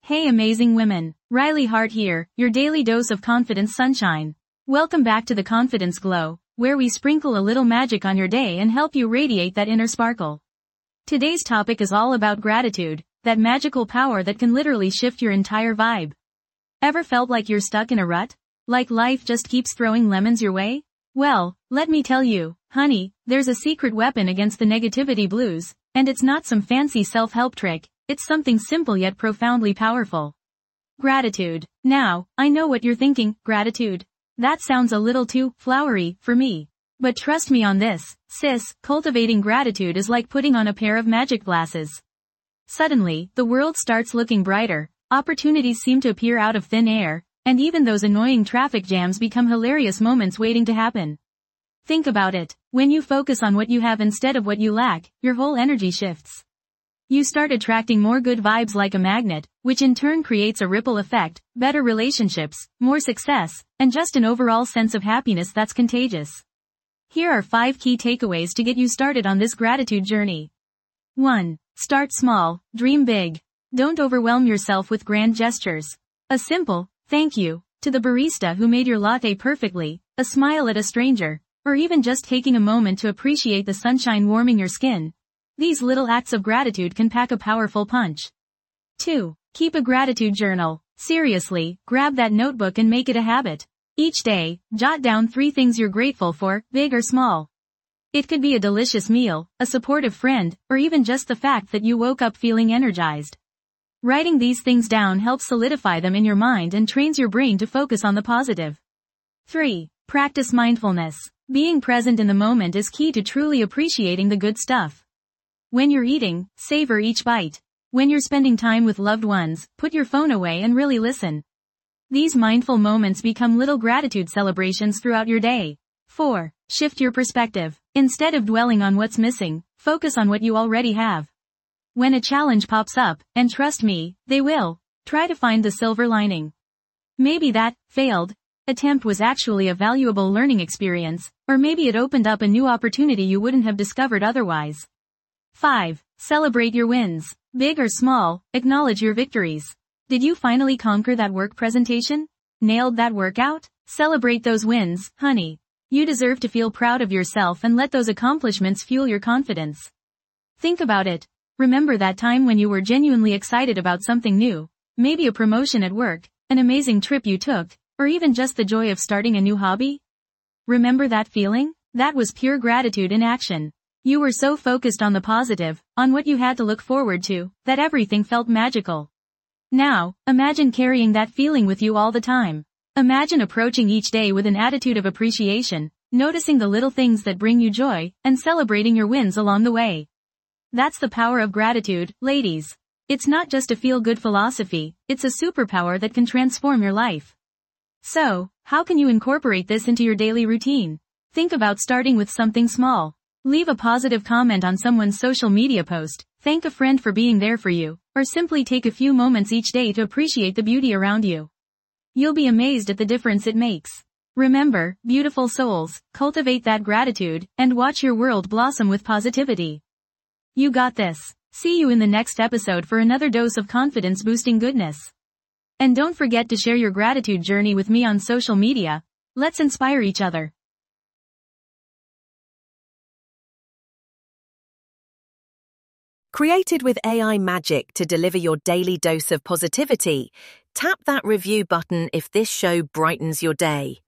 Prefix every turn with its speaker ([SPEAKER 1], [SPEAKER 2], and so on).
[SPEAKER 1] Hey amazing women, Riley Hart here, your daily dose of confidence sunshine. Welcome back to the Confidence Glow, where we sprinkle a little magic on your day and help you radiate that inner sparkle. Today's topic is all about gratitude, that magical power that can literally shift your entire vibe. Ever felt like you're stuck in a rut? Like life just keeps throwing lemons your way? Well, let me tell you, honey, there's a secret weapon against the negativity blues, and it's not some fancy self-help trick. It's something simple yet profoundly powerful. Gratitude. Now, I know what you're thinking, gratitude. That sounds a little too flowery for me. But trust me on this, sis, cultivating gratitude is like putting on a pair of magic glasses. Suddenly, the world starts looking brighter, opportunities seem to appear out of thin air, and even those annoying traffic jams become hilarious moments waiting to happen. Think about it. When you focus on what you have instead of what you lack, your whole energy shifts. You start attracting more good vibes like a magnet, which in turn creates a ripple effect, better relationships, more success, and just an overall sense of happiness that's contagious. Here are 5 key takeaways to get you started on this gratitude journey. 1. Start small, dream big. Don't overwhelm yourself with grand gestures. A simple, thank you, to the barista who made your latte perfectly, a smile at a stranger, or even just taking a moment to appreciate the sunshine warming your skin. These little acts of gratitude can pack a powerful punch. 2. Keep a gratitude journal. Seriously, grab that notebook and make it a habit. Each day, jot down 3 things you're grateful for, big or small. It could be a delicious meal, a supportive friend, or even just the fact that you woke up feeling energized. Writing these things down helps solidify them in your mind and trains your brain to focus on the positive. 3. Practice mindfulness. Being present in the moment is key to truly appreciating the good stuff. When you're eating, savor each bite. When you're spending time with loved ones, put your phone away and really listen. These mindful moments become little gratitude celebrations throughout your day. 4. Shift your perspective. Instead of dwelling on what's missing, focus on what you already have. When a challenge pops up, and trust me, they will, try to find the silver lining. Maybe that failed attempt was actually a valuable learning experience, or maybe it opened up a new opportunity you wouldn't have discovered otherwise. 5. Celebrate your wins. Big or small, acknowledge your victories. Did you finally conquer that work presentation? Nailed that workout? Celebrate those wins, honey. You deserve to feel proud of yourself and let those accomplishments fuel your confidence. Think about it. Remember that time when you were genuinely excited about something new, maybe a promotion at work, an amazing trip you took, or even just the joy of starting a new hobby? Remember that feeling? That was pure gratitude in action. You were so focused on the positive, on what you had to look forward to, that everything felt magical. Now, imagine carrying that feeling with you all the time. Imagine approaching each day with an attitude of appreciation, noticing the little things that bring you joy, and celebrating your wins along the way. That's the power of gratitude, ladies. It's not just a feel-good philosophy, it's a superpower that can transform your life. So, how can you incorporate this into your daily routine? Think about starting with something small. Leave a positive comment on someone's social media post, thank a friend for being there for you, or simply take a few moments each day to appreciate the beauty around you. You'll be amazed at the difference it makes. Remember, beautiful souls, cultivate that gratitude, and watch your world blossom with positivity. You got this. See you in the next episode for another dose of confidence-boosting goodness. And don't forget to share your gratitude journey with me on social media. Let's inspire each other.
[SPEAKER 2] Created with AI magic to deliver your daily dose of positivity, tap that review button if this show brightens your day.